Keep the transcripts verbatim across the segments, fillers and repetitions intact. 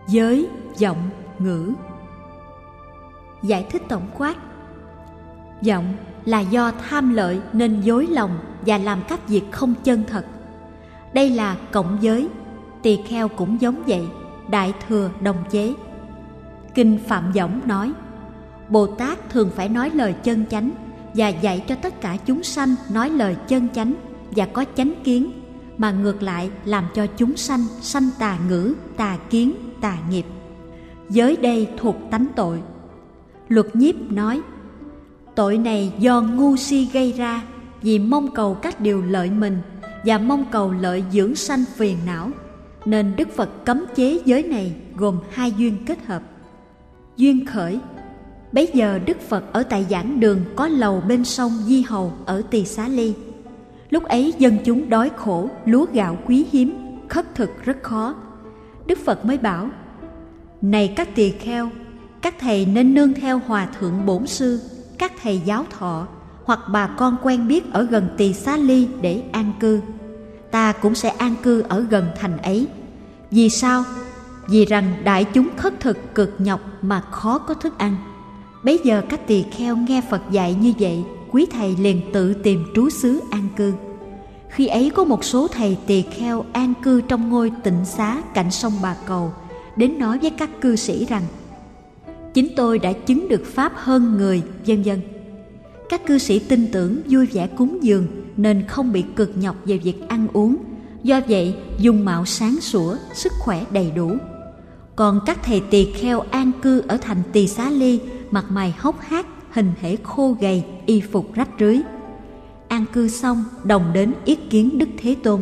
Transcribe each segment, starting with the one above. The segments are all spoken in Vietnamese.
Giới, vọng, ngữ. Giải thích tổng quát. Vọng là do tham lợi nên dối lòng và làm các việc không chân thật. Đây là cộng giới. Tỳ kheo cũng giống vậy, đại thừa đồng chế. Kinh Phạm Võng nói, Bồ Tát thường phải nói lời chân chánh và dạy cho tất cả chúng sanh nói lời chân chánh và có chánh kiến, mà ngược lại làm cho chúng sanh sanh tà ngữ, tà kiến, tà nghiệp. Giới đây thuộc tánh tội. Luật Nhiếp nói, tội này do ngu si gây ra, vì mong cầu các điều lợi mình và mong cầu lợi dưỡng sanh phiền não, nên Đức Phật cấm chế giới này gồm hai duyên kết hợp. Duyên khởi. Bấy giờ Đức Phật ở tại giảng đường có lầu bên sông Di Hầu ở Tỳ Xá Ly. Lúc ấy dân chúng đói khổ, lúa gạo quý hiếm, khất thực rất khó. Đức Phật mới bảo, này các tỳ kheo, các thầy nên nương theo Hòa Thượng Bổn Sư, các thầy giáo thọ hoặc bà con quen biết ở gần Tỳ Xá Ly để an cư. Ta cũng sẽ an cư ở gần thành ấy. Vì sao? Vì rằng đại chúng khất thực cực nhọc mà khó có thức ăn. Bấy giờ các tỳ kheo nghe Phật dạy như vậy, quý thầy liền tự tìm trú xứ an cư. Khi ấy có một số thầy tỳ kheo an cư trong ngôi tịnh xá cạnh sông Bà Cầu, đến nói với các cư sĩ rằng, chính tôi đã chứng được pháp hơn người, vân vân. Các cư sĩ tin tưởng, vui vẻ cúng dường nên không bị cực nhọc về việc ăn uống, do vậy dung mạo sáng sủa, sức khỏe đầy đủ. Còn các thầy tỳ kheo an cư ở thành Tỳ Xá Ly, mặt mày hốc hác, hình thể khô gầy, y phục rách rưới. An cư xong, đồng đến yết kiến Đức Thế Tôn.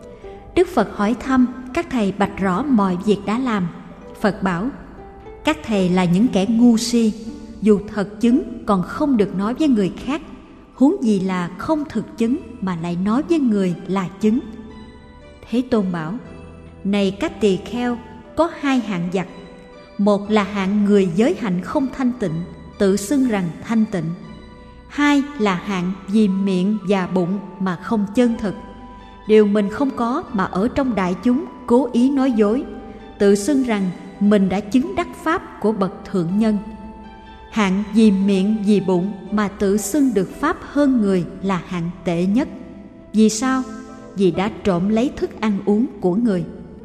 Đức Phật hỏi thăm, các thầy bạch rõ mọi việc đã làm. Phật bảo, các thầy là những kẻ ngu si, dù thật chứng còn không được nói với người khác, huống gì là không thực chứng mà lại nói với người là chứng. Thế Tôn bảo, này các tỳ kheo, có hai hạng giặc. Một là hạng người giới hạnh không thanh tịnh, tự xưng rằng thanh tịnh. Hai là hạng vì miệng và bụng mà không chân thực, điều mình không có mà ở trong đại chúng cố ý nói dối, tự xưng rằng mình đã chứng đắc pháp của bậc thượng nhân. Hạng vì miệng vì bụng mà tự xưng được pháp hơn người là hạng tệ nhất. Vì sao? Vì đã trộm lấy thức ăn uống của người.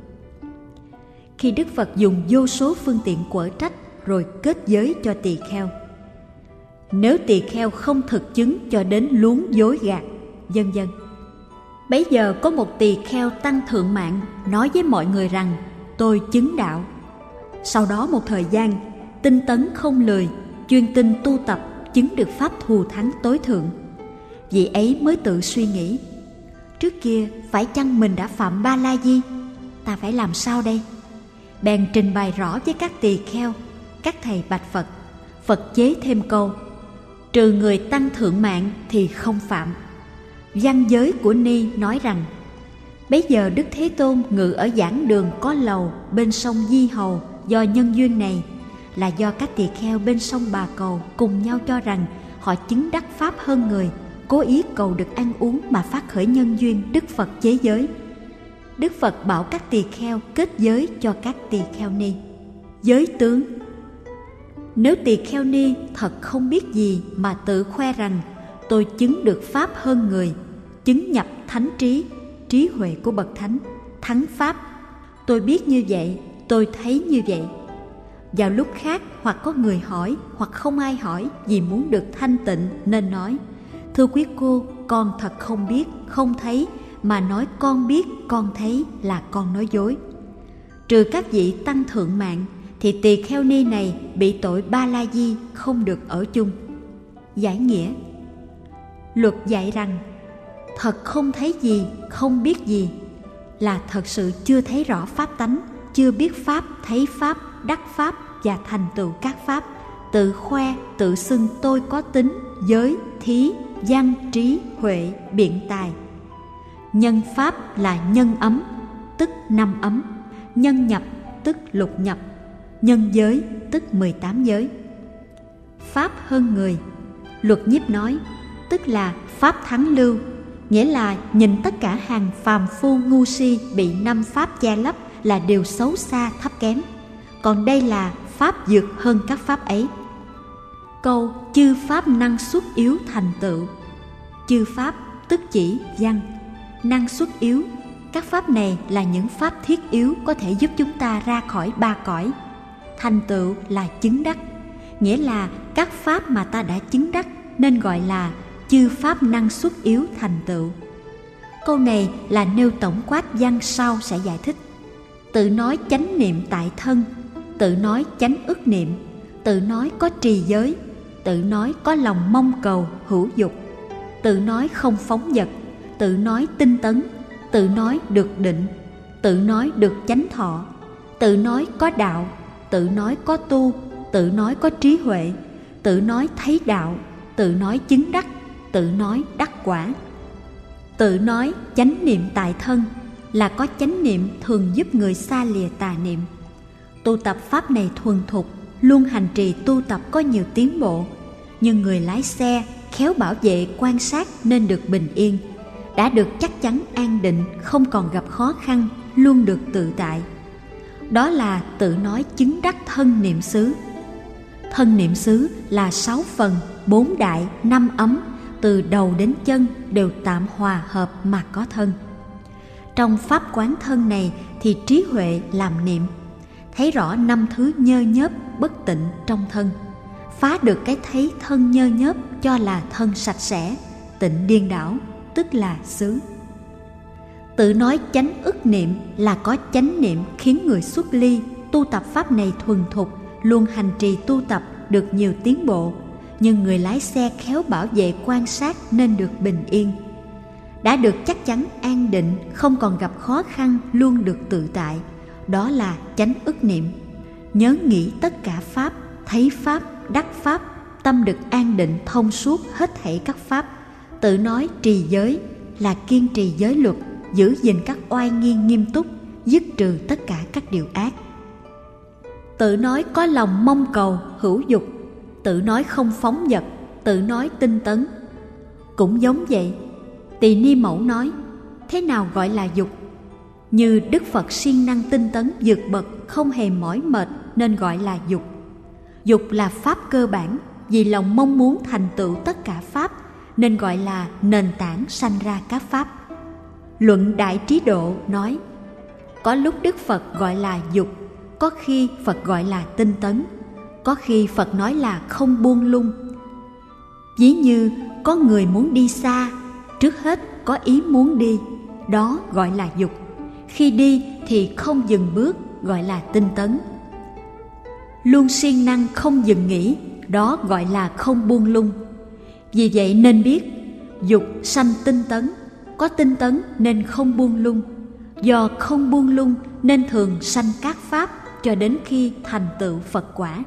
Khi Đức Phật dùng vô số phương tiện quở trách rồi kết giới cho tỳ kheo. Nếu tỳ kheo không thực chứng cho đến luống dối gạt, vân vân. Bấy giờ có một tỳ kheo tăng thượng mạng nói với mọi người rằng, tôi chứng đạo. Sau đó một thời gian, tinh tấn không lười, chuyên tinh tu tập, chứng được pháp thù thắng tối thượng. Vị ấy mới tự suy nghĩ, trước kia phải chăng mình đã phạm ba la di? Ta phải làm sao đây? Bèn trình bày rõ với các tỳ kheo. Các thầy bạch Phật. Phật chế thêm câu, trừ người tăng thượng mạng thì không phạm. Văn giới của Ni nói rằng, bấy giờ Đức Thế Tôn ngự ở giảng đường có lầu bên sông Di Hầu. Do nhân duyên này là do các tỳ kheo bên sông Bà Cầu cùng nhau cho rằng họ chứng đắc pháp hơn người, cố ý cầu được ăn uống mà phát khởi nhân duyên. Đức Phật chế giới. Đức Phật bảo các tỳ kheo kết giới cho các tỳ kheo ni. Giới tướng. Nếu tỳ kheo ni thật không biết gì mà tự khoe rằng tôi chứng được pháp hơn người, chứng nhập thánh trí, trí huệ của bậc thánh, thắng pháp, tôi biết như vậy, tôi thấy như vậy. Vào lúc khác hoặc có người hỏi hoặc không ai hỏi, vì muốn được thanh tịnh nên nói, thưa quý cô, con thật không biết, không thấy, mà nói con biết, con thấy là con nói dối. Trừ các vị tăng thượng mạng thì tỳ kheo ni này bị tội ba la di, không được ở chung. Giải nghĩa. Luật dạy rằng thật không thấy gì, không biết gì là thật sự chưa thấy rõ pháp tánh, chưa biết pháp, thấy pháp, đắc pháp và thành tựu các pháp, tự khoe, tự xưng tôi có tính, giới, thí, văn, trí, huệ, biện tài. Nhân pháp là nhân ấm, tức năm ấm. Nhân nhập, tức lục nhập. Nhân giới, tức mười tám giới. Pháp hơn người. Luật Nhiếp nói, tức là pháp thắng lưu, nghĩa là nhìn tất cả hàng phàm phu ngu si bị năm pháp che lấp là điều xấu xa thấp kém, còn đây là pháp vượt hơn các pháp ấy. Câu chư pháp năng xuất yếu thành tựu. Chư pháp tức chỉ văn, năng xuất yếu. Các pháp này là những pháp thiết yếu có thể giúp chúng ta ra khỏi ba cõi. Thành tựu là chứng đắc, nghĩa là các pháp mà ta đã chứng đắc nên gọi là chư pháp năng xuất yếu thành tựu. Câu này là nêu tổng quát văn sau sẽ giải thích. Tự nói chánh niệm tại thân, tự nói chánh ức niệm, tự nói có trì giới, tự nói có lòng mong cầu hữu dục, tự nói không phóng dật, tự nói tinh tấn, tự nói được định, tự nói được chánh thọ, tự nói có đạo, tự nói có tu, tự nói có trí huệ, tự nói thấy đạo, tự nói chứng đắc, tự nói đắc quả. Tự nói chánh niệm tại thân là có chánh niệm thường giúp người xa lìa tà niệm. Tu tập pháp này thuần thục, luôn hành trì tu tập có nhiều tiến bộ, nhưng người lái xe khéo bảo vệ quan sát nên được bình yên, đã được chắc chắn an định, không còn gặp khó khăn, luôn được tự tại. Đó là tự nói chứng đắc thân niệm xứ. Thân niệm xứ là sáu phần, bốn đại, năm ấm, từ đầu đến chân đều tạm hòa hợp mà có thân. Trong pháp quán thân này thì trí huệ làm niệm, thấy rõ năm thứ nhơ nhớp bất tịnh trong thân, phá được cái thấy thân nhơ nhớp cho là thân sạch sẽ, tịnh điên đảo, tức là xứ. Tự nói chánh ức niệm là có chánh niệm khiến người xuất ly, tu tập pháp này thuần thục, luôn hành trì tu tập được nhiều tiến bộ, nhưng người lái xe khéo bảo vệ quan sát nên được bình yên, đã được chắc chắn an định, không còn gặp khó khăn, luôn được tự tại. Đó là chánh ức niệm. Nhớ nghĩ tất cả pháp, thấy pháp, đắc pháp, tâm được an định thông suốt hết thảy các pháp. Tự nói trì giới là kiên trì giới luật, giữ gìn các oai nghi nghiêm túc, dứt trừ tất cả các điều ác. Tự nói có lòng mong cầu hữu dục, tự nói không phóng dật, tự nói tinh tấn. Cũng giống vậy, Tỳ Ni Mẫu nói, thế nào gọi là dục? Như Đức Phật siêng năng tinh tấn vượt bậc, không hề mỏi mệt nên gọi là dục. Dục là pháp cơ bản, vì lòng mong muốn thành tựu tất cả pháp nên gọi là nền tảng sanh ra các pháp. Luận Đại Trí Độ nói, có lúc Đức Phật gọi là dục, có khi Phật gọi là tinh tấn, có khi Phật nói là không buông lung. Ví như có người muốn đi xa, trước hết có ý muốn đi, đó gọi là dục. Khi đi thì không dừng bước, gọi là tinh tấn. Luôn siêng năng không dừng nghỉ, đó gọi là không buông lung. Vì vậy nên biết, dục sanh tinh tấn, có tinh tấn nên không buông lung, do không buông lung nên thường sanh các pháp cho đến khi thành tựu Phật quả.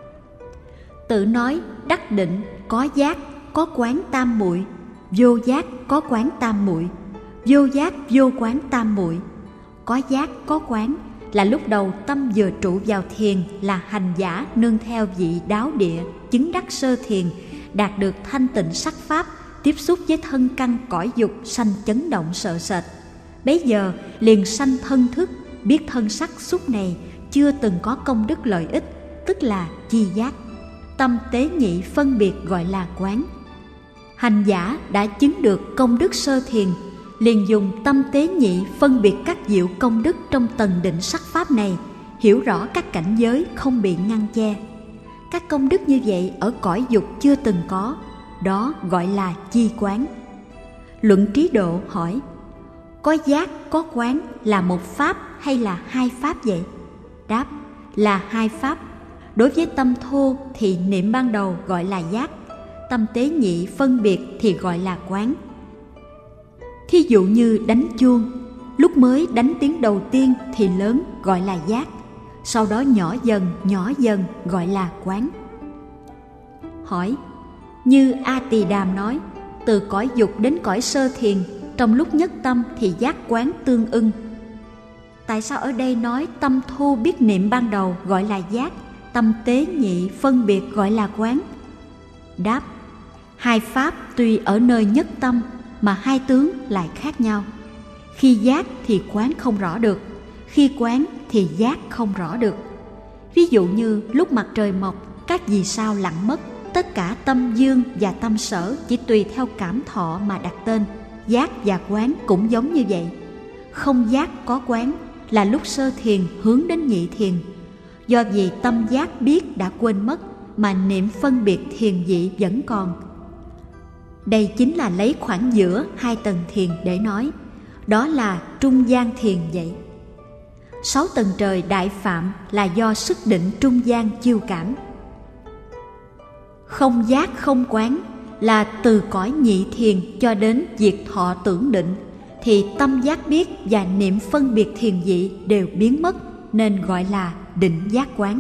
Tự nói đắc định có giác, có quán tam muội, vô giác có quán tam muội, vô giác vô quán tam muội. Có giác có quán là lúc đầu tâm vừa trụ vào thiền là hành giả nương theo vị đáo địa, chứng đắc sơ thiền, đạt được thanh tịnh sắc pháp, tiếp xúc với thân căn cõi dục sanh chấn động sợ sệt. Bấy giờ liền sanh thân thức, biết thân sắc xúc này chưa từng có công đức lợi ích, tức là chi giác. Tâm tế nhị phân biệt gọi là quán. Hành giả đã chứng được công đức sơ thiền, liền dùng tâm tế nhị phân biệt các diệu công đức trong tầng định sắc pháp này, hiểu rõ các cảnh giới không bị ngăn che. Các công đức như vậy ở cõi dục chưa từng có, đó gọi là chi quán. Luận Trí Độ hỏi, có giác có quán là một pháp hay là hai pháp vậy? Đáp, là hai pháp. Đối với tâm thô thì niệm ban đầu gọi là giác, tâm tế nhị phân biệt thì gọi là quán. Thí dụ như đánh chuông, lúc mới đánh tiếng đầu tiên thì lớn gọi là giác, sau đó nhỏ dần nhỏ dần gọi là quán. Hỏi, như A Tỳ Đàm nói, từ cõi dục đến cõi sơ thiền, trong lúc nhất tâm thì giác quán tương ưng. Tại sao ở đây nói tâm thu biết niệm ban đầu gọi là giác, tâm tế nhị phân biệt gọi là quán? Đáp, hai pháp tuy ở nơi nhất tâm mà hai tướng lại khác nhau. Khi giác thì quán không rõ được, khi quán thì giác không rõ được. Ví dụ như lúc mặt trời mọc, các vì sao lặng mất, tất cả tâm dương và tâm sở chỉ tùy theo cảm thọ mà đặt tên. Giác và quán cũng giống như vậy. Không giác có quán là lúc sơ thiền hướng đến nhị thiền. Do vì tâm giác biết đã quên mất mà niệm phân biệt thiền vị vẫn còn. Đây chính là lấy khoảng giữa hai tầng thiền để nói. Đó là trung gian thiền vậy. Sáu tầng trời đại phạm là do sức định trung gian chiêu cảm. Không giác không quán là từ cõi nhị thiền cho đến diệt thọ tưởng định, thì tâm giác biết và niệm phân biệt thiền vị đều biến mất, nên gọi là định giác quán.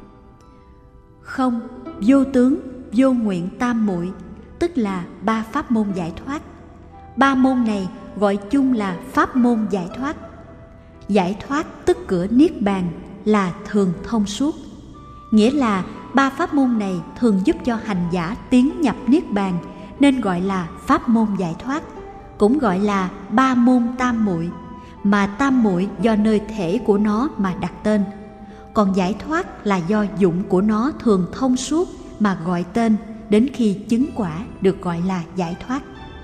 Không, vô tướng, vô nguyện tam muội, tức là ba pháp môn giải thoát. Ba môn này gọi chung là pháp môn giải thoát. Giải thoát tức cửa niết bàn là thường thông suốt, nghĩa là ba pháp môn này thường giúp cho hành giả tiến nhập niết bàn, nên gọi là pháp môn giải thoát, cũng gọi là ba môn tam muội, mà tam muội do nơi thể của nó mà đặt tên, còn giải thoát là do dụng của nó thường thông suốt mà gọi tên, đến khi chứng quả được gọi là giải thoát.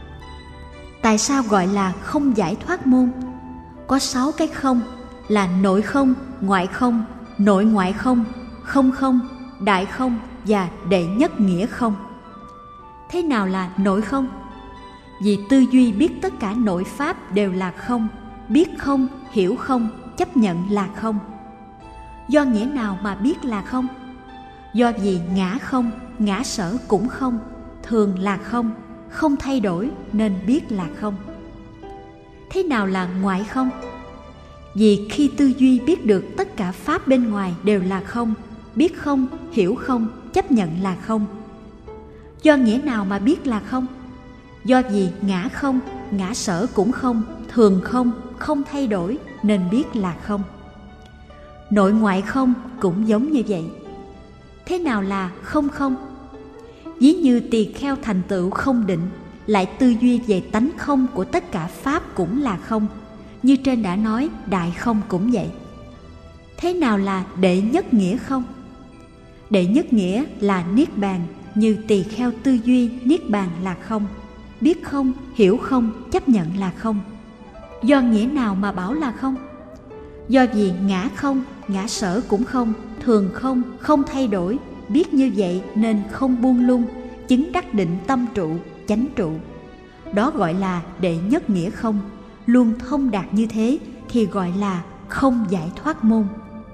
Tại sao gọi là không giải thoát môn? Có sáu cái không là nội không, ngoại không, nội ngoại không, không không, đại không và đệ nhất nghĩa không. Thế nào là nội không? Vì tư duy biết tất cả nội pháp đều là không, biết không, hiểu không, chấp nhận là không. Do nghĩa nào mà biết là không? Do vì ngã không, ngã sở cũng không, thường là không, không thay đổi nên biết là không. Thế nào là ngoại không? Vì khi tư duy biết được tất cả pháp bên ngoài đều là không, biết không, hiểu không, chấp nhận là không. Do nghĩa nào mà biết là không? Do vì ngã không, ngã sở cũng không, thường không, không thay đổi nên biết là không. Nội ngoại không cũng giống như vậy. Thế nào là không không? Ví như tỳ kheo thành tựu không định, lại tư duy về tánh không của tất cả pháp cũng là không. Như trên đã nói, đại không cũng vậy. Thế nào là đệ nhất nghĩa không? Đệ nhất nghĩa là niết bàn, như tỳ kheo tư duy niết bàn là không, biết không, hiểu không, chấp nhận là không. Do nghĩa nào mà bảo là không? Do vì ngã không, ngã sở cũng không, thường không, không thay đổi, biết như vậy nên không buông lung, chứng đắc định tâm trụ, chánh trụ. Đó gọi là đệ nhất nghĩa không. Luôn thông đạt như thế thì gọi là không giải thoát môn.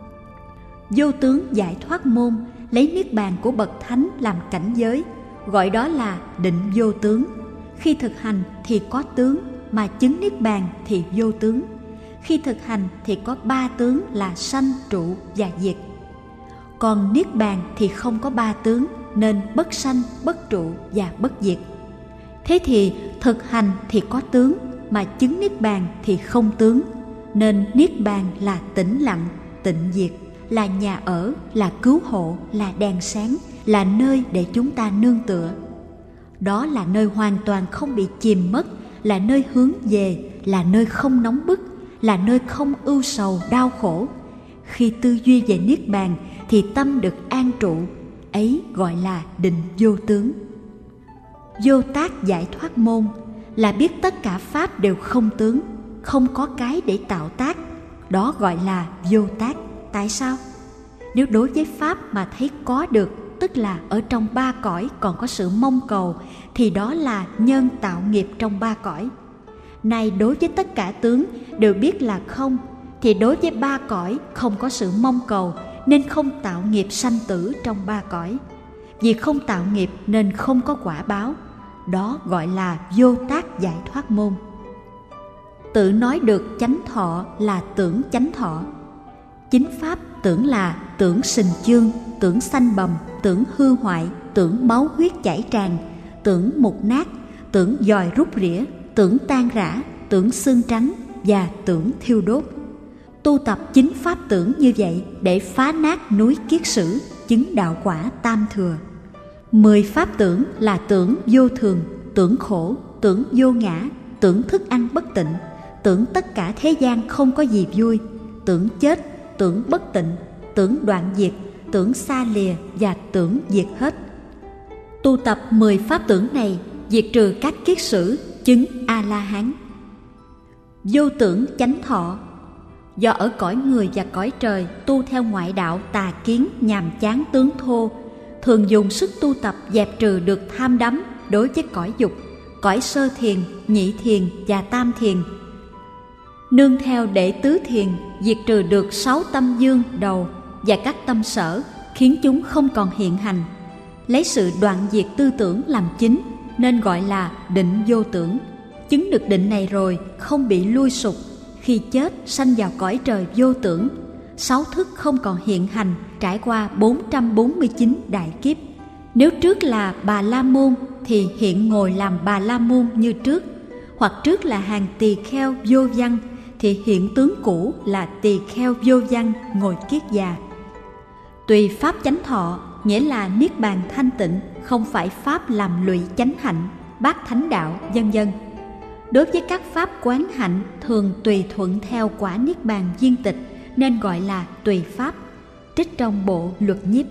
Vô tướng giải thoát môn lấy niết bàn của bậc thánh làm cảnh giới, gọi đó là định vô tướng. Khi thực hành thì có tướng, mà chứng niết bàn thì vô tướng. Khi thực hành thì có ba tướng là sanh, trụ và diệt. Còn niết bàn thì không có ba tướng, nên bất sanh, bất trụ và bất diệt. Thế thì thực hành thì có tướng, mà chứng niết bàn thì không tướng, nên niết bàn là tĩnh lặng, tịnh diệt, là nhà ở, là cứu hộ, là đèn sáng, là nơi để chúng ta nương tựa. Đó là nơi hoàn toàn không bị chìm mất, là nơi hướng về, là nơi không nóng bức, là nơi không ưu sầu đau khổ. Khi tư duy về niết bàn thì tâm được an trụ, ấy gọi là định vô tướng. Vô tác giải thoát môn là biết tất cả pháp đều không tướng, không có cái để tạo tác, đó gọi là vô tác. Tại sao? Nếu đối với pháp mà thấy có được, tức là ở trong ba cõi còn có sự mong cầu, thì đó là nhân tạo nghiệp trong ba cõi. Này đối với tất cả tướng đều biết là không, thì đối với ba cõi không có sự mong cầu, nên không tạo nghiệp sanh tử trong ba cõi. Vì không tạo nghiệp nên không có quả báo, đó gọi là vô tác giải thoát môn. Tự nói được chánh thọ là tưởng chánh thọ. Chính pháp tưởng là tưởng sình chương, tưởng sanh bầm, tưởng hư hoại, tưởng máu huyết chảy tràn, tưởng mục nát, tưởng dòi rút rỉa, tưởng tan rã, tưởng xương trắng và tưởng thiêu đốt. Tu tập chính pháp tưởng như vậy để phá nát núi kiết sử, chứng đạo quả tam thừa. Mười pháp tưởng là tưởng vô thường, tưởng khổ, tưởng vô ngã, tưởng thức ăn bất tịnh, tưởng tất cả thế gian không có gì vui, tưởng chết, tưởng bất tịnh, tưởng đoạn diệt, tưởng xa lìa và tưởng diệt hết. Tu tập mười pháp tưởng này diệt trừ các kiết sử, chứng A-la-hán. Vô tưởng chánh thọ. Do ở cõi người và cõi trời tu theo ngoại đạo tà kiến nhàm chán tướng thô, thường dùng sức tu tập dẹp trừ được tham đắm đối với cõi dục, cõi sơ thiền, nhị thiền và tam thiền. Nương theo đệ tứ thiền diệt trừ được sáu tâm dương đầu và các tâm sở, khiến chúng không còn hiện hành. Lấy sự đoạn diệt tư tưởng làm chính nên gọi là định vô tưởng. Chứng được định này rồi không bị lui sụp, khi chết sanh vào cõi trời vô tưởng. Sáu thức không còn hiện hành, trải qua bốn trăm bốn mươi chín đại kiếp. Nếu trước là Bà La Môn thì hiện ngồi làm Bà La Môn như trước, hoặc trước là hàng tỳ kheo vô văn thì hiện tướng cũ là tỳ kheo vô văn ngồi kiết già. Tùy pháp chánh thọ nghĩa là niết bàn thanh tịnh, không phải pháp làm lụy chánh hạnh, bát thánh đạo, vân vân. Đối với các pháp quán hạnh thường tùy thuận theo quả niết bàn viên tịch nên gọi là tùy pháp. Trích trong bộ Luật Nhiếp.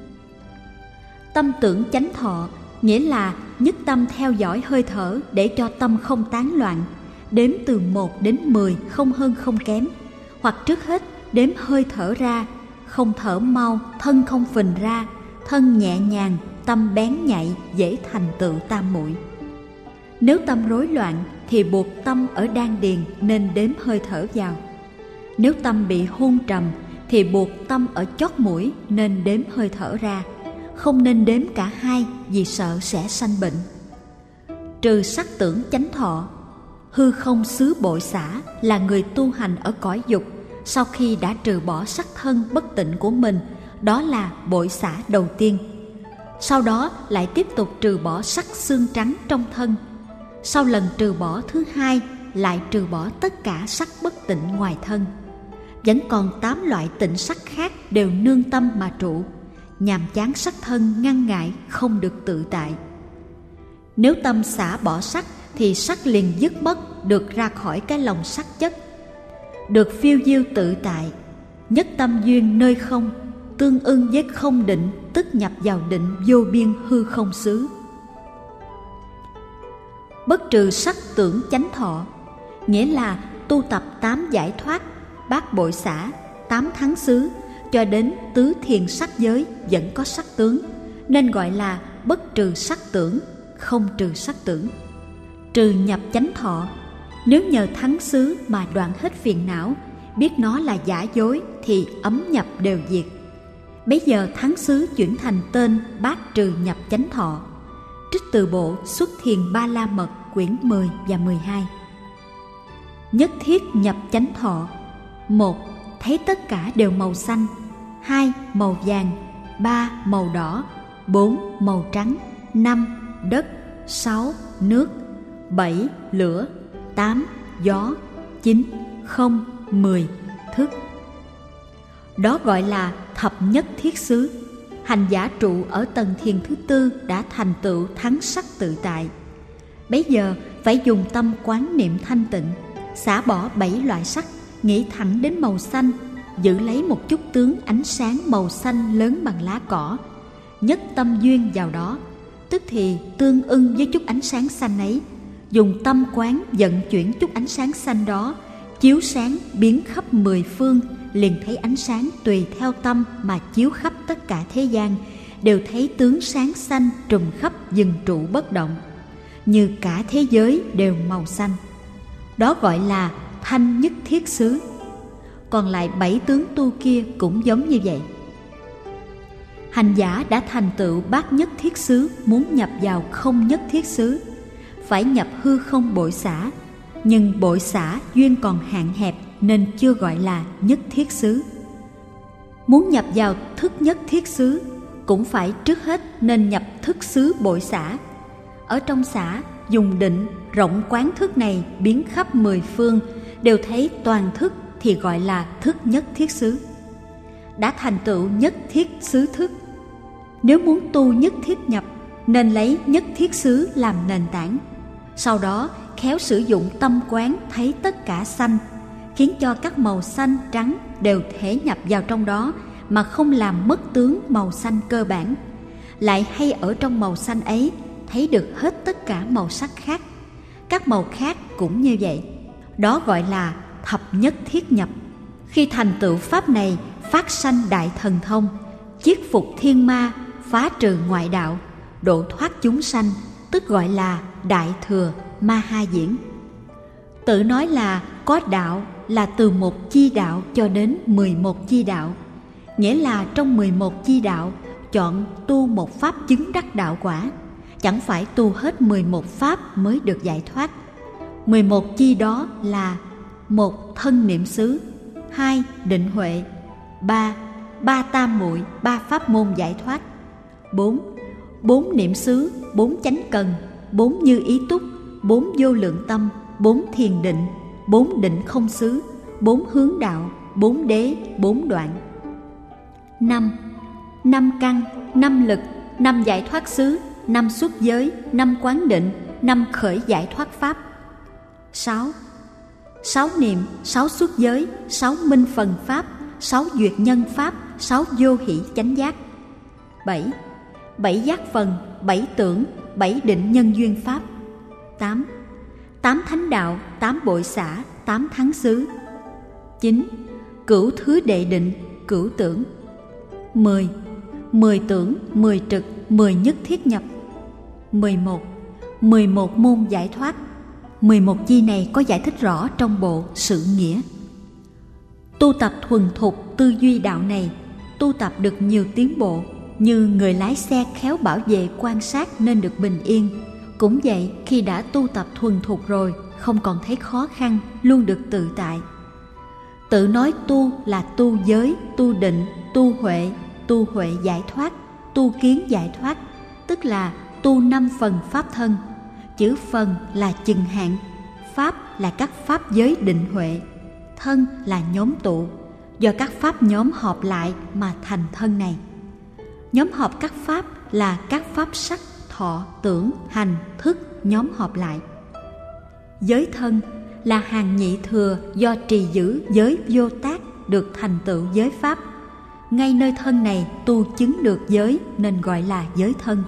Tâm tưởng chánh thọ nghĩa là nhất tâm theo dõi hơi thở để cho tâm không tán loạn, đếm từ một đến mười không hơn không kém, hoặc trước hết đếm hơi thở ra, không thở mau, thân không phình ra, thân nhẹ nhàng, tâm bén nhạy, dễ thành tựu tam muội. Nếu tâm rối loạn thì buộc tâm ở đan điền nên đếm hơi thở vào. Nếu tâm bị hôn trầm thì buộc tâm ở chót mũi nên đếm hơi thở ra. Không nên đếm cả hai vì sợ sẽ sanh bệnh. Trừ sắc tưởng chánh thọ. Hư không xứ bội xả là người tu hành ở cõi dục. Sau khi đã trừ bỏ sắc thân bất tịnh của mình, đó là bội xả đầu tiên. Sau đó lại tiếp tục trừ bỏ sắc xương trắng trong thân. Sau lần trừ bỏ thứ hai lại trừ bỏ tất cả sắc bất tịnh ngoài thân. Vẫn còn tám loại tịnh sắc khác đều nương tâm mà trụ. Nhàm chán sắc thân ngăn ngại không được tự tại. Nếu tâm xả bỏ sắc thì sắc liền dứt mất, được ra khỏi cái lòng sắc chất, được phiêu diêu tự tại. Nhất tâm duyên nơi không, tương ưng với không định, tức nhập vào định vô biên hư không xứ. Bất trừ sắc tưởng chánh thọ nghĩa là tu tập tám giải thoát, bát bội xả, tám thắng xứ cho đến tứ thiền sắc giới vẫn có sắc tướng, nên gọi là bất trừ sắc tưởng, không trừ sắc tưởng. Trừ nhập chánh thọ, nếu nhờ thắng xứ mà đoạn hết phiền não, biết nó là giả dối thì ấm nhập đều diệt. Bấy giờ thắng xứ chuyển thành tên bát trừ nhập chánh thọ. Trích từ bộ Xuất Thiền Ba La Mật quyển mười và mười hai. Nhất thiết nhập chánh thọ. Một, thấy tất cả đều màu xanh. Hai, màu vàng. Ba, màu đỏ. Bốn, màu trắng. Năm, đất. Sáu, nước. Bảy, lửa. Tám, gió. Chín, không. Mười, thức. Đó gọi là thập nhất thiết xứ. Hành giả trụ ở tầng thiền thứ tư đã thành tựu thắng sắc tự tại. Bấy giờ phải dùng tâm quán niệm thanh tịnh, xả bỏ bảy loại sắc, nghĩ thẳng đến màu xanh, giữ lấy một chút tướng ánh sáng màu xanh lớn bằng lá cỏ, nhất tâm duyên vào đó, tức thì tương ưng với chút ánh sáng xanh ấy, dùng tâm quán vận chuyển chút ánh sáng xanh đó, chiếu sáng biến khắp mười phương, liền thấy ánh sáng tùy theo tâm mà chiếu khắp tất cả thế gian, đều thấy tướng sáng xanh trùm khắp vừng trụ bất động, như cả thế giới đều màu xanh. Đó gọi là thanh nhất thiết xứ. Còn lại bảy tướng tu kia cũng giống như vậy. Hành giả đã thành tựu bát nhất thiết xứ muốn nhập vào không nhất thiết xứ, phải nhập hư không bội xả, nhưng bội xả duyên còn hạn hẹp nên chưa gọi là nhất thiết xứ. Muốn nhập vào thức nhất thiết xứ cũng phải trước hết nên nhập thức xứ bội xả. Ở trong xả dùng định rộng quán thức này biến khắp mười phương, đều thấy toàn thức thì gọi là thức nhất thiết xứ. Đã thành tựu nhất thiết xứ thức. Nếu muốn tu nhất thiết nhập nên lấy nhất thiết xứ làm nền tảng. Sau đó khéo sử dụng tâm quán thấy tất cả xanh, khiến cho các màu xanh trắng đều thể nhập vào trong đó mà không làm mất tướng màu xanh cơ bản, lại hay ở trong màu xanh ấy thấy được hết tất cả màu sắc khác. Các màu khác cũng như vậy. Đó gọi là thập nhất thiết nhập. Khi thành tựu pháp này, phát sanh đại thần thông, chiết phục thiên ma, phá trừ ngoại đạo, độ thoát chúng sanh, tức gọi là đại thừa ma ha diễn. Tự nói là có đạo là từ một chi đạo cho đến mười một chi đạo, nghĩa là trong mười một chi đạo chọn tu một pháp chứng đắc đạo quả, chẳng phải tu hết mười một pháp mới được giải thoát. mười một chi đó là: một thân niệm xứ, hai định huệ, ba ba tam muội, ba pháp môn giải thoát, bốn bốn niệm xứ, bốn chánh cần, bốn như ý túc, bốn vô lượng tâm, bốn thiền định, bốn định không xứ, bốn hướng đạo, bốn đế, bốn đoạn. Năm năm căn, năm lực, năm giải thoát xứ, năm xuất giới, năm quán định, năm khởi giải thoát pháp. Sáu sáu niệm, sáu xuất giới, sáu minh phần pháp, sáu duyệt nhân pháp, sáu vô hỷ chánh giác. Bảy bảy giác phần, bảy tưởng, bảy định nhân duyên pháp. Tám tám thánh đạo, tám bội xả, tám thắng xứ. Chín cửu thứ đệ định, cửu tưởng. Mười mười tưởng, mười trực, mười nhất thiết nhập. Mười một mười một môn giải thoát. Mười một chi này có giải thích rõ trong bộ Sự Nghĩa. Tu tập thuần thục tư duy đạo này, tu tập được nhiều tiến bộ, như người lái xe khéo bảo vệ quan sát nên được bình yên. Cũng vậy, khi đã tu tập thuần thục rồi, không còn thấy khó khăn, luôn được tự tại. Tự nói tu là tu giới, tu định, tu huệ, tu huệ giải thoát, tu kiến giải thoát, tức là tu năm phần pháp thân. Chữ phần là chừng hạn, pháp là các pháp giới định huệ, thân là nhóm tụ, do các pháp nhóm họp lại mà thành thân này. Nhóm họp các pháp là các pháp sắc, thọ, tưởng, hành, thức nhóm họp lại. Giới thân là hàng nhị thừa do trì giữ giới vô tác được thành tựu giới pháp. Ngay nơi thân này tu chứng được giới nên gọi là giới thân.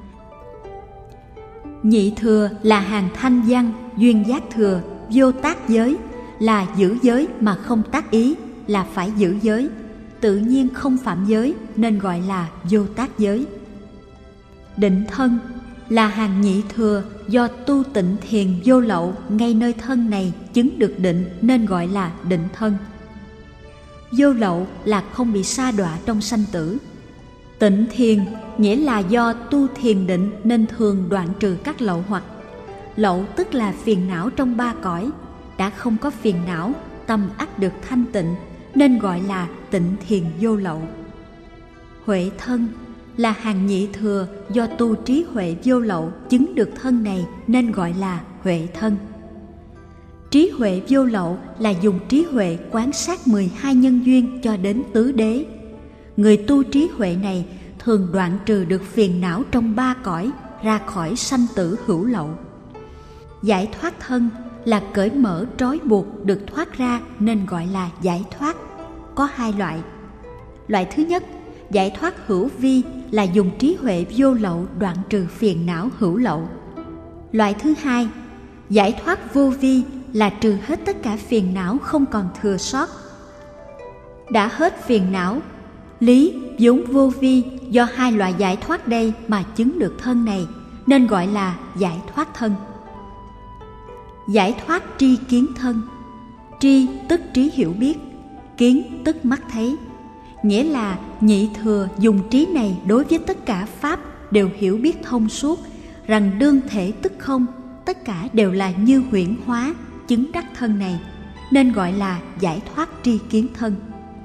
Nhị thừa là hàng thanh văn, duyên giác thừa, vô tác giới, là giữ giới mà không tác ý, là phải giữ giới, tự nhiên không phạm giới nên gọi là vô tác giới. Định thân là hàng nhị thừa do tu tịnh thiền vô lậu, ngay nơi thân này chứng được định nên gọi là định thân. Vô lậu là không bị sa đọa trong sanh tử. Tịnh thiền nghĩa là do tu thiền định nên thường đoạn trừ các lậu hoặc. Lậu tức là phiền não trong ba cõi, đã không có phiền não, tâm ắt được thanh tịnh nên gọi là tịnh thiền vô lậu. Huệ thân là hàng nhị thừa do tu trí huệ vô lậu chứng được thân này nên gọi là huệ thân. Trí huệ vô lậu là dùng trí huệ quán sát mười hai nhân duyên cho đến tứ đế. Người tu trí huệ này thường đoạn trừ được phiền não trong ba cõi, ra khỏi sanh tử hữu lậu. Giải thoát thân là cởi mở trói buộc được thoát ra nên gọi là giải thoát. Có hai loại. Loại thứ nhất, giải thoát hữu vi là dùng trí huệ vô lậu đoạn trừ phiền não hữu lậu. Loại thứ hai, giải thoát vô vi là trừ hết tất cả phiền não không còn thừa sót. Đã hết phiền não, lý vốn vô vi do hai loại giải thoát đây mà chứng được thân này nên gọi là giải thoát thân. Giải thoát tri kiến thân. Tri tức trí hiểu biết, kiến tức mắt thấy, nghĩa là nhị thừa dùng trí này đối với tất cả pháp đều hiểu biết thông suốt, rằng đương thể tức không, tất cả đều là như huyễn hóa, chứng đắc thân này nên gọi là giải thoát tri kiến thân.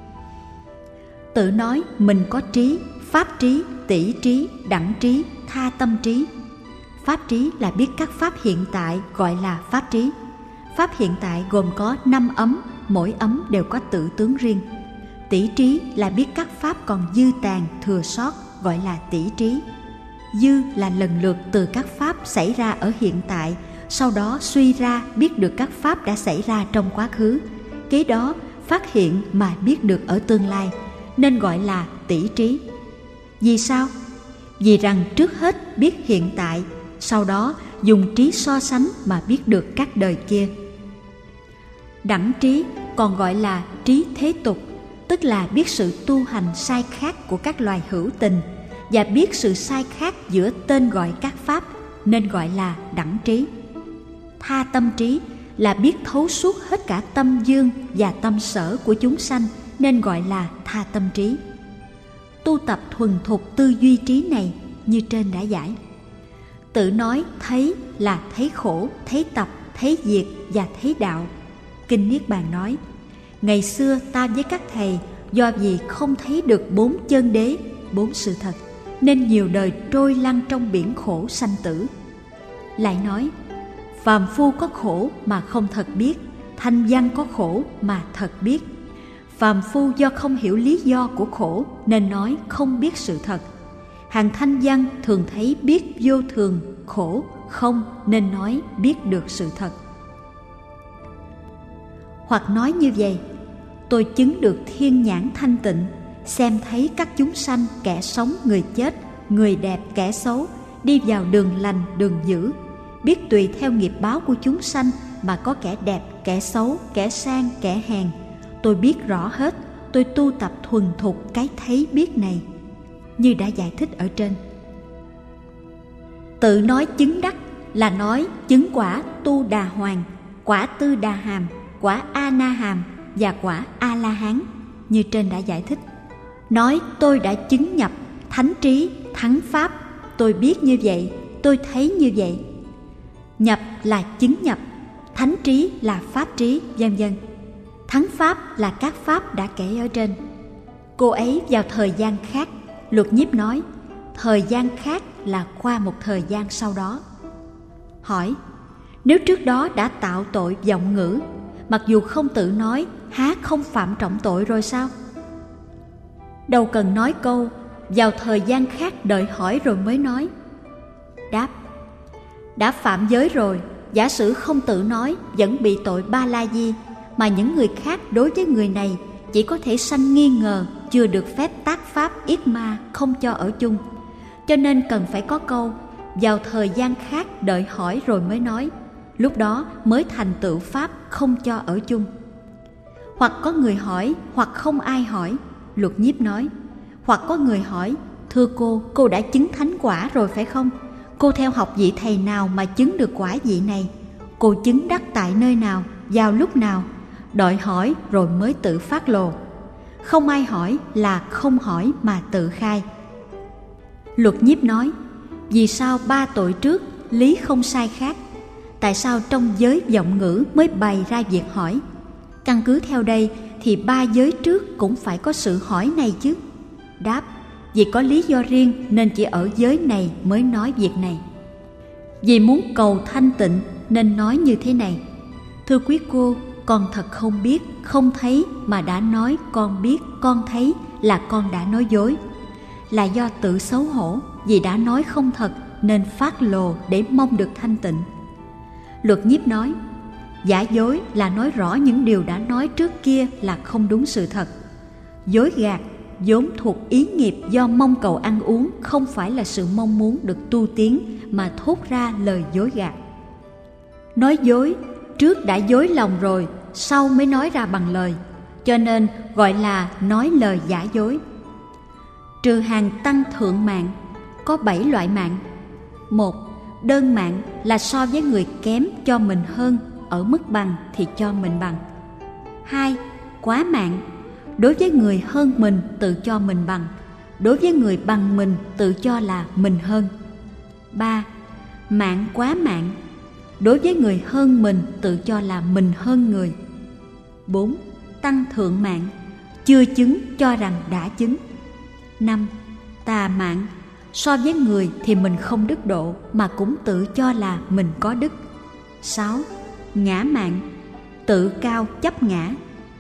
Tự nói mình có trí, pháp trí, tỷ trí, đẳng trí, tha tâm trí. Pháp trí là biết các pháp hiện tại gọi là pháp trí. Pháp hiện tại gồm có năm ấm, mỗi ấm đều có tự tướng riêng. Tỷ trí là biết các pháp còn dư tàn, thừa sót gọi là tỷ trí. Dư là lần lượt từ các pháp xảy ra ở hiện tại, sau đó suy ra biết được các pháp đã xảy ra trong quá khứ, kế đó phát hiện mà biết được ở tương lai, nên gọi là tỷ trí. Vì sao? Vì rằng trước hết biết hiện tại, sau đó dùng trí so sánh mà biết được các đời kia. Đẳng trí còn gọi là trí thế tục, tức là biết sự tu hành sai khác của các loài hữu tình và biết sự sai khác giữa tên gọi các pháp, nên gọi là đẳng trí. Tha tâm trí là biết thấu suốt hết cả tâm dương và tâm sở của chúng sanh, nên gọi là tha tâm trí. Tu tập thuần thục tư duy trí này như trên đã giải. Tự nói thấy là thấy khổ, thấy tập, thấy diệt và thấy đạo. Kinh Niết Bàn nói, ngày xưa ta với các thầy do vì không thấy được bốn chân đế, bốn sự thật, nên nhiều đời trôi lăn trong biển khổ sanh tử. Lại nói, phàm phu có khổ mà không thật biết, thanh văn có khổ mà thật biết. Phàm phu do không hiểu lý do của khổ nên nói không biết sự thật. Hàng thanh văn thường thấy biết vô thường, khổ, không nên nói biết được sự thật. Hoặc nói như vậy, tôi chứng được thiên nhãn thanh tịnh, xem thấy các chúng sanh, kẻ sống, người chết, người đẹp, kẻ xấu, đi vào đường lành, đường dữ, biết tùy theo nghiệp báo của chúng sanh mà có kẻ đẹp, kẻ xấu, kẻ sang, kẻ hèn. Tôi biết rõ hết, tôi tu tập thuần thục cái thấy biết này, như đã giải thích ở trên. Tự nói chứng đắc là nói chứng quả tu đà hoàng, quả tư đà hàm, quả a na hàm và quả a la hán, như trên đã giải thích. Nói tôi đã chứng nhập thánh trí, thắng pháp, tôi biết như vậy, tôi thấy như vậy. Nhập là chứng nhập, thánh trí là pháp trí, vân vân. Thắng pháp là các pháp đã kể ở trên. Cô ấy vào thời gian khác, Luật Nhiếp nói, thời gian khác là qua một thời gian sau đó. Hỏi, nếu trước đó đã tạo tội vọng ngữ, mặc dù không tự nói, há không phạm trọng tội rồi sao? Đâu cần nói câu vào thời gian khác đợi hỏi rồi mới nói. Đáp, đã phạm giới rồi, giả sử không tự nói vẫn bị tội ba la di, mà những người khác đối với người này chỉ có thể sanh nghi ngờ, chưa được phép tác pháp yết ma, không cho ở chung. Cho nên cần phải có câu vào thời gian khác đợi hỏi rồi mới nói, lúc đó mới thành tựu pháp không cho ở chung. Hoặc có người hỏi, hoặc không ai hỏi. Luật Nhiếp nói, hoặc có người hỏi, thưa cô, cô đã chứng thánh quả rồi phải không? Cô theo học vị thầy nào mà chứng được quả vị này? Cô chứng đắc tại nơi nào, vào lúc nào? Đợi hỏi rồi mới tự phát lồ. Không ai hỏi là không hỏi mà tự khai. Luật Nhiếp nói, vì sao ba tội trước lý không sai khác? Tại sao trong giới vọng ngữ mới bày ra việc hỏi? Căn cứ theo đây thì ba giới trước cũng phải có sự hỏi này chứ. Đáp, vì có lý do riêng nên chỉ ở giới này mới nói việc này. Vì muốn cầu thanh tịnh nên nói như thế này. Thưa quý cô, con thật không biết, không thấy mà đã nói con biết, con thấy là con đã nói dối. Là do tự xấu hổ, vì đã nói không thật nên phát lồ để mong được thanh tịnh. Luật Nhiếp nói, giả dối là nói rõ những điều đã nói trước kia là không đúng sự thật. Dối gạt vốn thuộc ý nghiệp do mong cầu ăn uống, không phải là sự mong muốn được tu tiến mà thốt ra lời dối gạt. Nói dối, trước đã dối lòng rồi, sau mới nói ra bằng lời, cho nên gọi là nói lời giả dối. Trừ hàng tăng thượng mạng, có bảy loại mạng. Một, đơn mạng là so với người kém cho mình hơn, ở mức bằng thì cho mình bằng. Hai, quá mạng, đối với người hơn mình tự cho mình bằng, đối với người bằng mình tự cho là mình hơn. Ba, mạng quá mạng, đối với người hơn mình tự cho là mình hơn người. Bốn, tăng thượng mạng, chưa chứng cho rằng đã chứng. Năm, tà mạng, so với người thì mình không đức độ mà cũng tự cho là mình có đức. Sáu, ngã mạng, tự cao chấp ngã.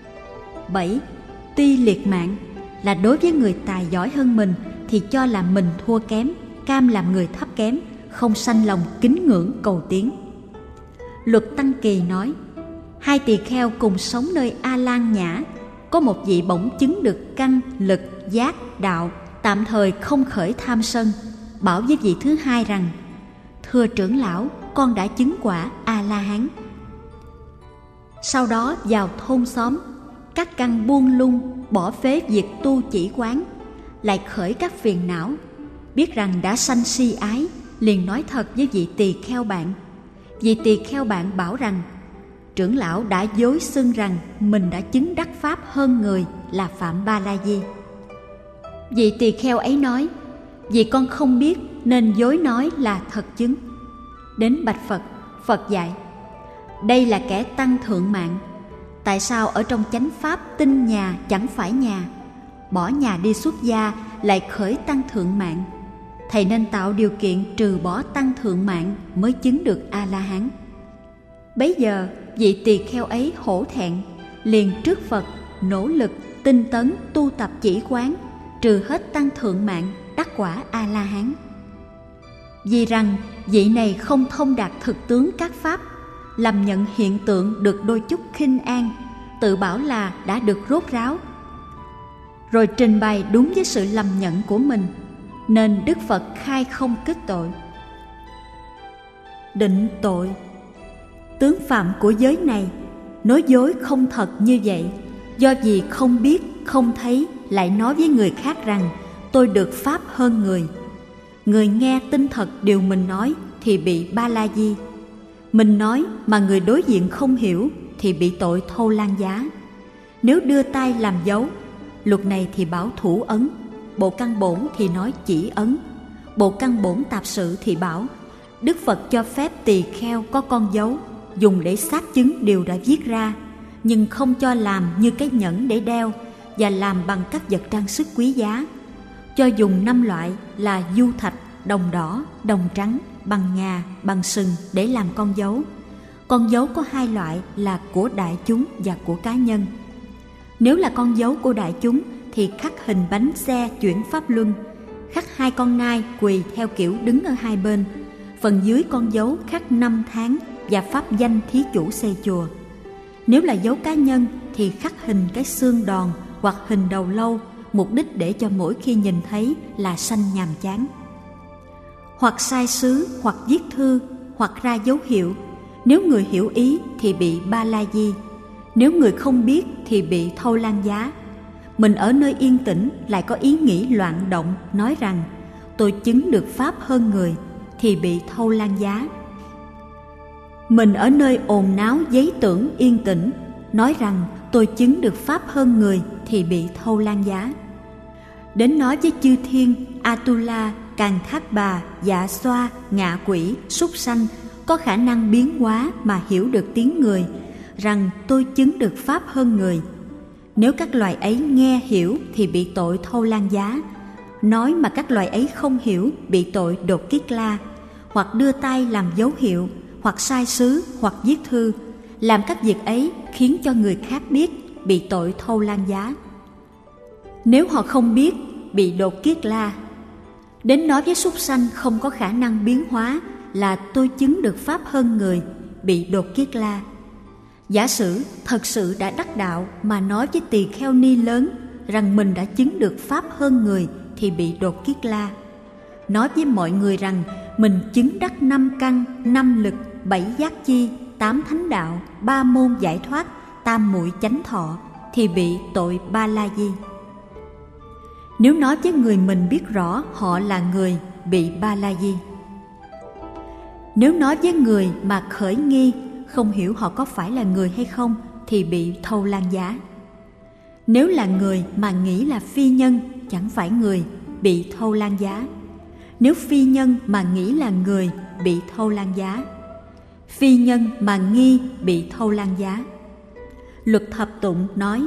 Bảy, ti liệt mạng, là đối với người tài giỏi hơn mình thì cho là mình thua kém, cam làm người thấp kém, không sanh lòng kính ngưỡng cầu tiến. Luật Tăng Kỳ nói, hai tỳ kheo cùng sống nơi A Lan Nhã, có một vị bỗng chứng được căn, lực, giác, đạo, tạm thời không khởi tham sân, bảo với vị thứ hai rằng: thưa trưởng lão, con đã chứng quả A-la-hán. Sau đó vào thôn xóm, các căn buông lung, bỏ phế việc tu chỉ quán, lại khởi các phiền não, biết rằng đã sanh si ái, liền nói thật với vị tỳ kheo bạn. Vị tỳ kheo bạn bảo rằng: trưởng lão đã dối xưng rằng mình đã chứng đắc pháp hơn người là Phạm Ba La Di. Vị tỳ kheo ấy nói: vì con không biết nên dối nói là thật chứng. Đến bạch Phật, Phật dạy: đây là kẻ tăng thượng mạng. Tại sao ở trong chánh pháp tinh nhà chẳng phải nhà, bỏ nhà đi xuất gia lại khởi tăng thượng mạng? Thầy nên tạo điều kiện trừ bỏ tăng thượng mạng mới chứng được A-la-hán. Bấy giờ vị tỳ kheo ấy hổ thẹn, liền trước Phật nỗ lực tinh tấn tu tập chỉ quán, trừ hết tăng thượng mạng, đắc quả A-la-hán. Vì rằng vị này không thông đạt thực tướng các pháp, lầm nhận hiện tượng được đôi chút khinh an, tự bảo là đã được rốt ráo, rồi trình bày đúng với sự lầm nhận của mình, nên Đức Phật khai không kết tội. Định tội. Tướng phạm của giới này nói dối không thật như vậy, do vì không biết, không thấy, lại nói với người khác rằng tôi được pháp hơn người. Người nghe tin thật điều mình nói thì bị Ba La Di. Mình nói mà người đối diện không hiểu thì bị tội thâu lan giá. Nếu đưa tay làm dấu, luật này thì bảo thủ ấn, bộ căn bổn thì nói chỉ ấn, bộ căn bổn tạp sự thì bảo Đức Phật cho phép tỳ kheo có con dấu dùng để xác chứng điều đã viết ra, nhưng không cho làm như cái nhẫn để đeo và làm bằng các vật trang sức quý giá. Cho dùng năm loại là du thạch, đồng đỏ, đồng trắng, bằng ngà, bằng sừng để làm con dấu. Con dấu có hai loại là của đại chúng và của cá nhân. Nếu là con dấu của đại chúng thì khắc hình bánh xe chuyển pháp luân, khắc hai con nai quỳ theo kiểu đứng ở hai bên. Phần dưới con dấu khắc năm tháng và pháp danh thí chủ xây chùa. Nếu là dấu cá nhân thì khắc hình cái xương đòn hoặc hình đầu lâu, mục đích để cho mỗi khi nhìn thấy là sanh nhàm chán. Hoặc sai sứ, hoặc viết thư, hoặc ra dấu hiệu. Nếu người hiểu ý thì bị Ba La Di, nếu người không biết thì bị thâu lan giá. Mình ở nơi yên tĩnh lại có ý nghĩ loạn động, nói rằng tôi chứng được pháp hơn người thì bị thâu lan giá. Mình ở nơi ồn náo giấy tưởng yên tĩnh, nói rằng tôi chứng được pháp hơn người thì bị thâu lan giá. Đến nói với chư thiên, Atula, Càn Thác Bà, Dạ Xoa, Ngạ Quỷ, Súc Sanh có khả năng biến hóa mà hiểu được tiếng người, rằng tôi chứng được pháp hơn người. Nếu các loài ấy nghe hiểu thì bị tội thâu lan giá, nói mà các loài ấy không hiểu bị tội đột kiết la, hoặc đưa tay làm dấu hiệu, hoặc sai sứ, hoặc viết thư, làm các việc ấy khiến cho người khác biết, bị tội thâu lan giá. Nếu họ không biết, bị đột kiết la. Đến nói với súc sanh không có khả năng biến hóa là tôi chứng được pháp hơn người, bị đột kiết la. Giả sử thật sự đã đắc đạo mà nói với tỳ kheo ni lớn rằng mình đã chứng được pháp hơn người thì bị đột kiết la. Nói với mọi người rằng mình chứng đắc năm căn, năm lực, bảy giác chi, tám thánh đạo, ba môn giải thoát, tam muội chánh thọ thì bị tội Ba La Di. Nếu nói với người mình biết rõ họ là người, bị Ba La Di. Nếu nói với người mà khởi nghi, không hiểu họ có phải là người hay không thì bị thâu lan giá. Nếu là người mà nghĩ là phi nhân, chẳng phải người, bị thâu lan giá. Nếu phi nhân mà nghĩ là người, bị thâu lan giá. Phi nhân mà nghi, bị thâu lan giá. Luật thập tụng nói: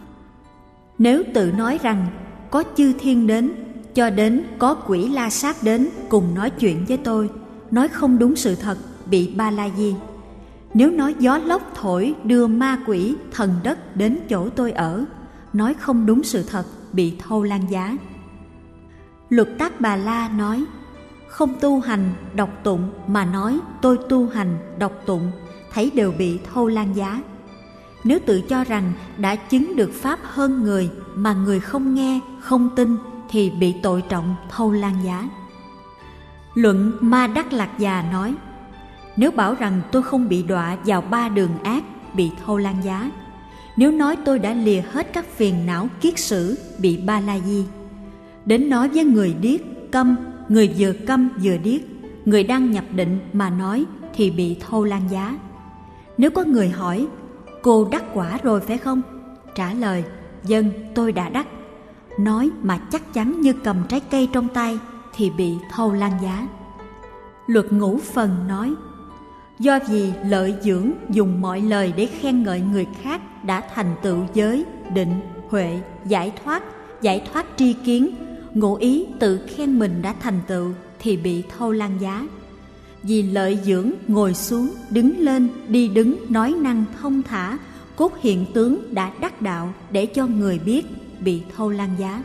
nếu tự nói rằng có chư thiên đến, cho đến có quỷ La Sát đến cùng nói chuyện với tôi, nói không đúng sự thật, bị Ba La Di. Nếu nói gió lốc thổi đưa ma quỷ thần đất đến chỗ tôi ở, nói không đúng sự thật, bị thâu lan giá. Luật Tác Bà La nói: không tu hành đọc tụng mà nói tôi tu hành đọc tụng, thấy đều bị thâu lan giá. nếu tự cho rằng đã chứng được pháp hơn người mà người không nghe, không tin thì bị tội trọng thâu lan giá. Luận Ma Đắc Lạc Già nói, nếu bảo rằng tôi không bị đọa vào ba đường ác, bị thâu lan giá. Nếu nói tôi đã lìa hết các phiền não kiết sử, bị ba la di. Đến nói với người điếc, câm, người vừa câm vừa điếc, người đang nhập định mà nói thì bị thâu lan giá. Nếu có người hỏi, cô đắc quả rồi phải không? Trả lời, vâng, tôi đã đắc. Nói mà chắc chắn như cầm trái cây trong tay thì bị thâu lan giá. Luật Ngũ Phần nói, do vì lợi dưỡng dùng mọi lời để khen ngợi người khác đã thành tựu giới, định, huệ, giải thoát, giải thoát tri kiến, ngụ ý tự khen mình đã thành tựu thì bị thâu lan giá. Vì lợi dưỡng ngồi xuống, đứng lên, đi đứng, nói năng thông thả, cốt hiện tướng đã đắc đạo để cho người biết, bị thâu lan giá.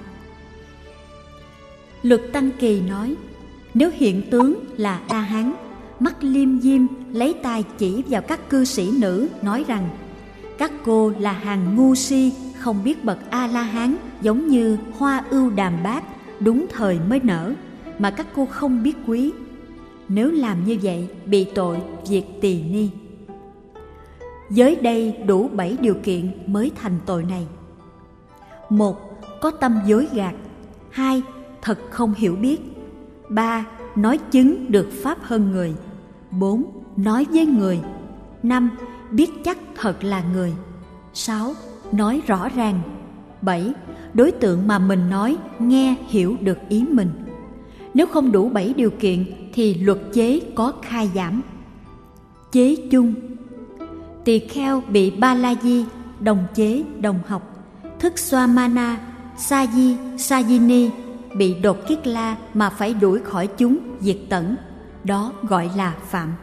Luật Tăng Kỳ nói, nếu hiện tướng là A-hán, mắt liêm diêm lấy tay chỉ vào các cư sĩ nữ nói rằng, các cô là hàng ngu si, không biết bậc A-la-hán giống như hoa ưu đàm bát, đúng thời mới nở, mà các cô không biết quý. Nếu làm như vậy, bị tội diệt tỳ ni. Giới đây đủ bảy điều kiện mới thành tội này. Một, có tâm dối gạt. Hai, thật không hiểu biết. Ba, nói chứng được pháp hơn người. Bốn, nói với người. Năm, biết chắc thật là người. Sáu, nói rõ ràng. Bảy, đối tượng mà mình nói nghe hiểu được ý mình. Nếu không đủ bảy điều kiện thì luật chế có khai giảm. Chế chung. Tỳ kheo bị ba la di, đồng chế, đồng học, thức Swamana, sa di, sa di ni bị đột kiết la mà phải đuổi khỏi chúng, diệt tận, đó gọi là phạm.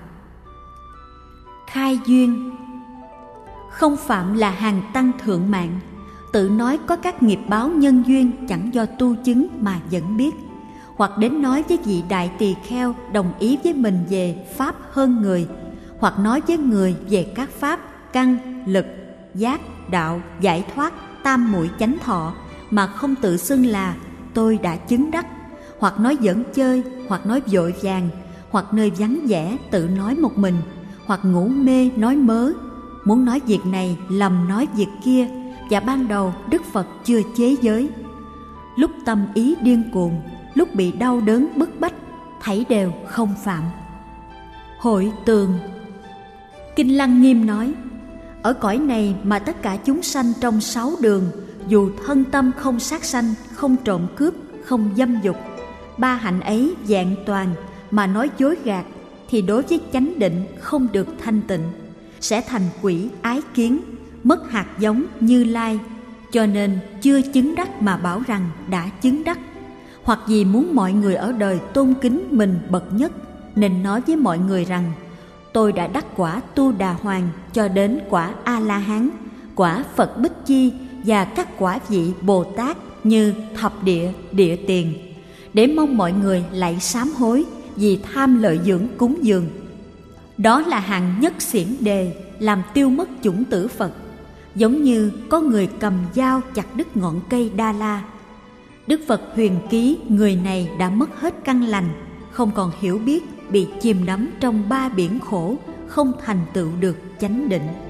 Khai duyên. Không phạm là hàng tăng thượng mạng, tự nói có các nghiệp báo nhân duyên chẳng do tu chứng mà vẫn biết, hoặc đến nói với vị đại tỳ kheo đồng ý với mình về pháp hơn người, hoặc nói với người về các pháp căn, lực, giác, đạo, giải thoát, tam muội chánh thọ mà không tự xưng là tôi đã chứng đắc, hoặc nói giỡn chơi, hoặc nói vội vàng, hoặc nơi vắng vẻ tự nói một mình, hoặc ngủ mê nói mớ, muốn nói việc này lầm nói việc kia, và ban đầu Đức Phật chưa chế giới. Lúc tâm ý điên cuồng, lúc bị đau đớn bức bách, thảy đều không phạm. Hội tường. Kinh Lăng Nghiêm nói, ở cõi này mà tất cả chúng sanh trong sáu đường, dù thân tâm không sát sanh, không trộm cướp, không dâm dục, ba hạnh ấy vẹn toàn mà nói dối gạt, thì đối với chánh định không được thanh tịnh, sẽ thành quỷ ái kiến, mất hạt giống Như Lai, cho nên chưa chứng đắc mà bảo rằng đã chứng đắc. Hoặc vì muốn mọi người ở đời tôn kính mình bậc nhất, nên nói với mọi người rằng tôi đã đắc quả Tu Đà Hoàng cho đến quả A-la-hán, quả Phật Bích Chi và các quả vị Bồ Tát như thập địa, địa tiền, để mong mọi người lạy sám hối vì tham lợi dưỡng cúng dường. Đó là hạng nhất xiển đề, làm tiêu mất chủng tử Phật, giống như có người cầm dao chặt đứt ngọn cây Đa La. Đức Phật huyền ký người này đã mất hết căn lành, không còn hiểu biết, bị chìm đắm trong ba biển khổ, không thành tựu được chánh định.